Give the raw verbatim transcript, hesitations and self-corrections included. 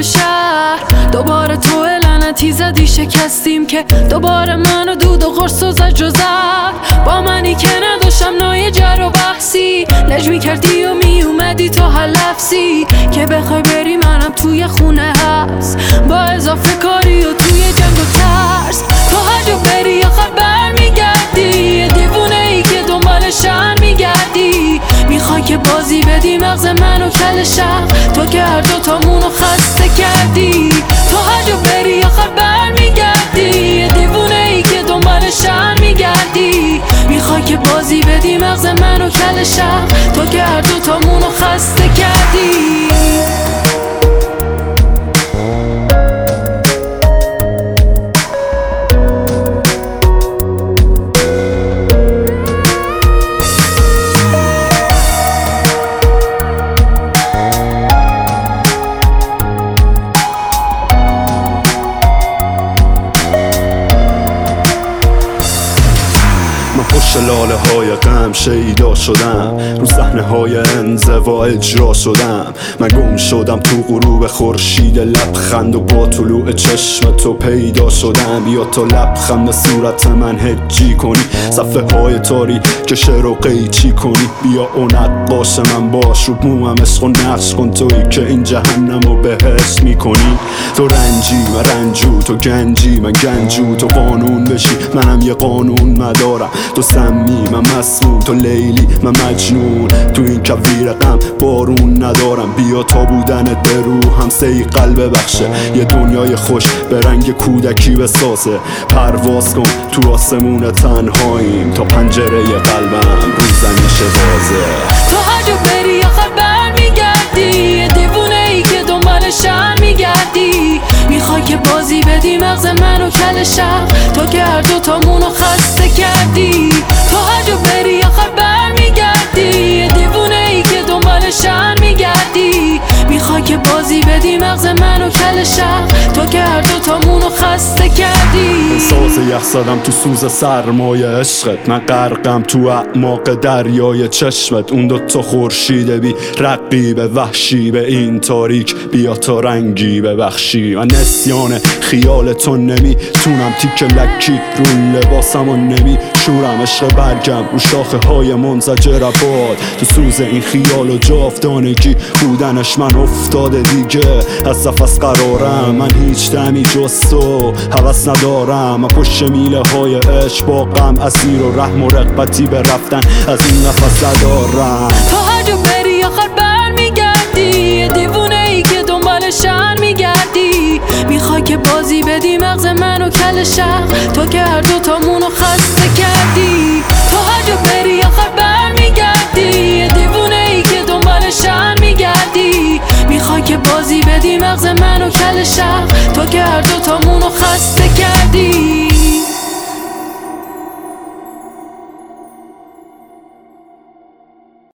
شهر. دوباره تو لعنتی زدی شکستیم که دوباره منو دود و قرص و زجر و زد. با منی که نداشتم نوع جر و بحثی، لج می کردی و می اومدی تو هر لفظی که بخوای بری منم توی خونه هست، با اضافه کاری و توی جنگ و ترس. تو هر جا بری آخر بر میگردی، دیوونه ای که دنبال شهر میگردی. میخوای که بازی بدی مغز منو کل شهر، تو که هر دوتامونو خسته کردی. تو هر جا بری آخر بر میگردی، دیوونه ای که دنبال شهر میگردی. میخوای که بازی بدی مغز منو کل شهر، تو که هر دوتامونو خسته کردی. پشت لاله های غم شیدا شدم، رو صحنه های انزوا اجرا شدم. من گم شدم تو غروب خورشید لبخند و با طلوع چشم تو پیدا شدم. بیا تو لبخند صورت من هجی کنی، صفحه های تاری که شعر و قیچی کنی. بیا اون نقاش من باش، رو موام عشق و نقش کن تویی که این جهنم رو بهشت میکنی. تو رنجی من رنجو، تو گنجی من گنجو. تو قانون بشی منم یه قانون مدارم. تو سمی من مسموم، تو لیلی من مجنون. تو این کویر غم بارون ندارم. بیا تا بودنت به روحم صیقل ببخشه، یه دنیای خوش به رنگ کودکی بسازه. پرواز کن تو آسمون تنهاییم، تا پنجره قلبم رو زمین بازه. تو هر جا بری آخر بر میگردی، دیوونه ای که دنبال شهر میگردی. میخوای که بازی بدی مغز منو کل شهر، تو که هر دوتامونو خسته کردی. تو هر جا بری آخر بر میگردی، دیوونه ای که دنبال شهر میگردی. میخوای که بازی بدی مغز منو کل شهر، تو که هر دوتامونو خسته کردی. ساز یخ زدم تو سوز سرمایه عشقت، من غرقم تو اعماق دریای چشمت. اون دوتا خورشید بی رقیب وحشی، به این تاریک بیا تا رنگی ببخشی. من نسیان خیال تو نمیتونم، تیک لکی رو لباسم و نمی شورم. عشق برگم رو شاخه های منزجر باد، تو سوز این خیال و جاودانگی بودنش من افتاده دیگه. از نفس قرارم من هیچ دمی جز تو هوس ندارم. من پشت میله های عشق با غم اسیر و رحم و رغبتی به رفتن از این نفس ندارم. تو هر جا بری آخر بر میگردی، دیوونه ای که دنبال شهر میگردی. میخوای که بازی بدی مغز منو کل شهر، تو که هر دوتامونو خسته کردی. تو هر جا بری آخر بر میگردی، دیوونه ای که دنبال شهر میگردی. میخوای که بازی بدی مغز منو کل شهر، تو که هر دوتامونو خسته کردی.